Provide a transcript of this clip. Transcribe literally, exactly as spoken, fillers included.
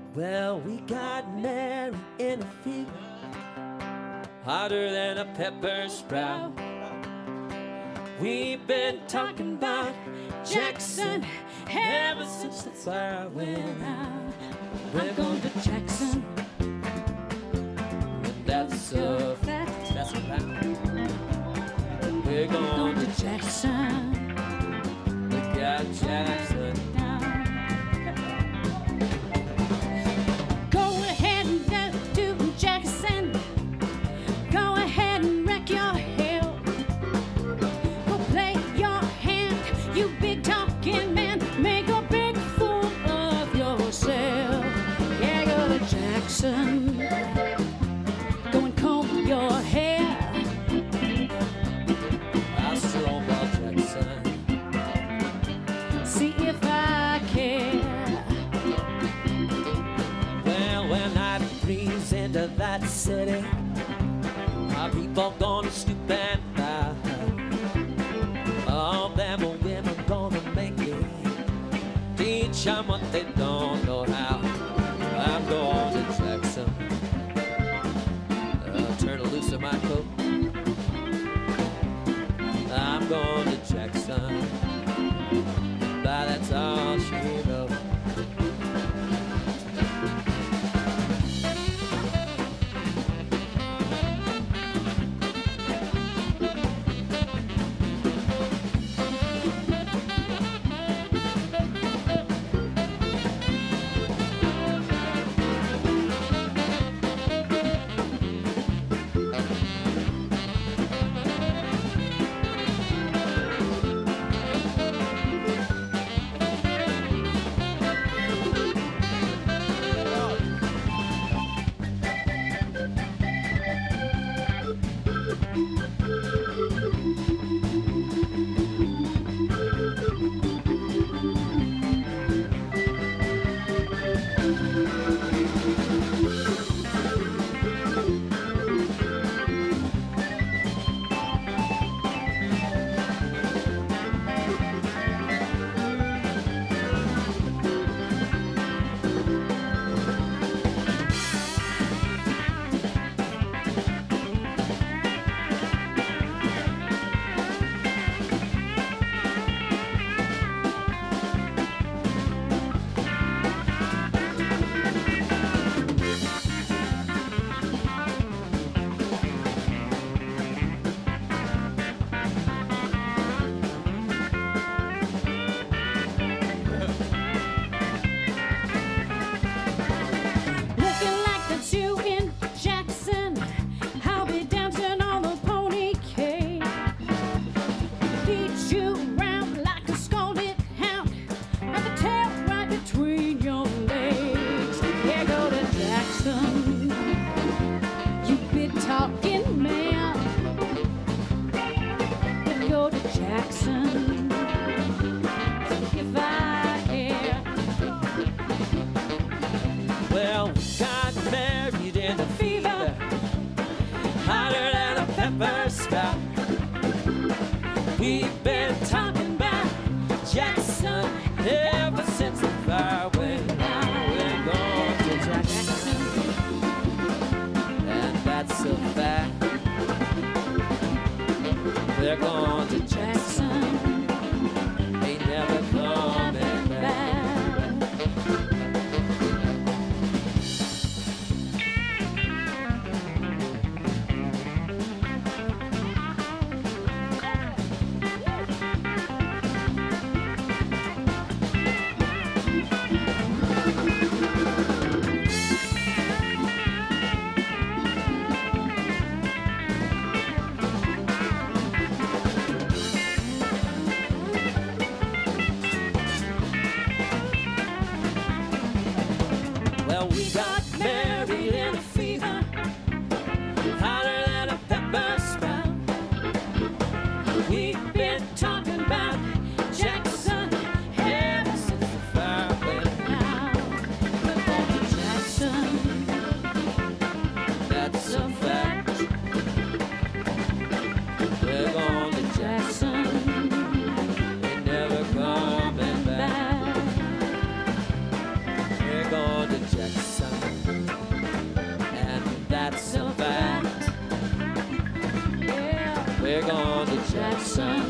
Well, we got married in a fever, hotter than a pepper sprout. We've been talking about Jackson ever since the fire went out. We're going to Jackson, and that's a fact. That's a fact. We're going to Jackson. We got Jackson. Go ahead and get to Jackson. Go ahead and wreck your hell. Go play your hand, you big talking man. Make a big fool of yourself. Yeah, go to Jackson. Go and comb your hair. I'll stroll about Jackson. See if I care. Well, when I breeze into that city, our people gonna stoop and bow. All them women gonna make it, teach them what they don't know how. I'm going to Jackson. Uh, turn loose of my coat. I'm going to Jackson. But that's all she wrote. Well, we got married in a fever, hotter than a pepper sprout. We've been talking about Jackson ever since the fire went out. We're going to Jackson, and that's a fact. We're going to Jackson, ain't never coming back. Well, we got married in a fever, hotter than a pepper sprout. We've been talking about Jackson ever since the fire went out. We're going to Jackson, that's a fact. We're going to Jackson, ain't never coming back. We're going to Jackson. that's a fact. Yeah. We're going to Jackson.